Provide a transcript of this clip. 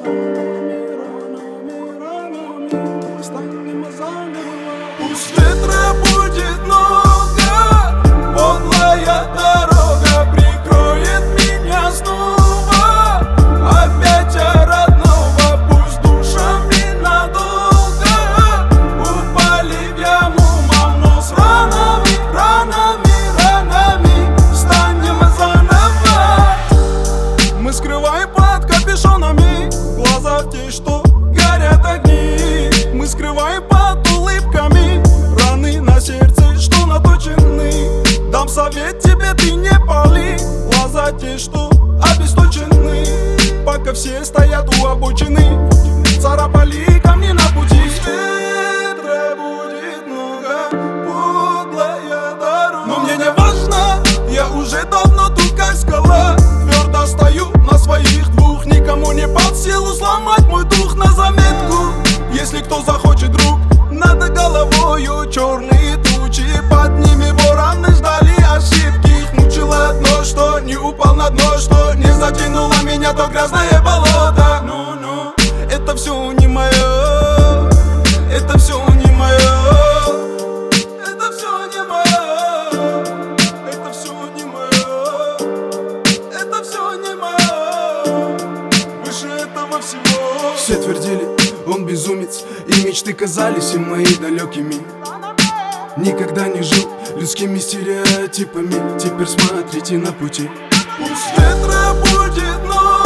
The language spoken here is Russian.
Пусть ветра будет много, подлая дорога прикроет меня снова. Опять от родного, пусть душами надолго упали в яму, маму с ранами, ранами, ранами. Встанем заново. Мы скрываем под капюшонами глаза в те, что горят огни. Мы скрываем под улыбками раны на сердце, что наточены. Дам совет тебе, ты не пали глаза те, что обесточены. Пока все стоят у обочины, царапали камни на пути. Ветра будет много, подлая дорога. Но мне не важно, я уже давно тут как скала. Твердо стою на своих двух, никому не под силу сломать мой дух. На заметку, если кто захочет, друг, над головою черные тучи, под ними вороны ждали ошибки. Их мучило одно, что не упал на дно, что не затянуло меня то грязное болото. Ну, это все не мое, это все не мое, это все не мое, это все не мое, это все не мое. Выше этого всего. Все твердили, он безумец, и мечты казались им мои далекими. Никогда не жил людскими стереотипами, теперь смотрите на пути. Пусть ветра будет много.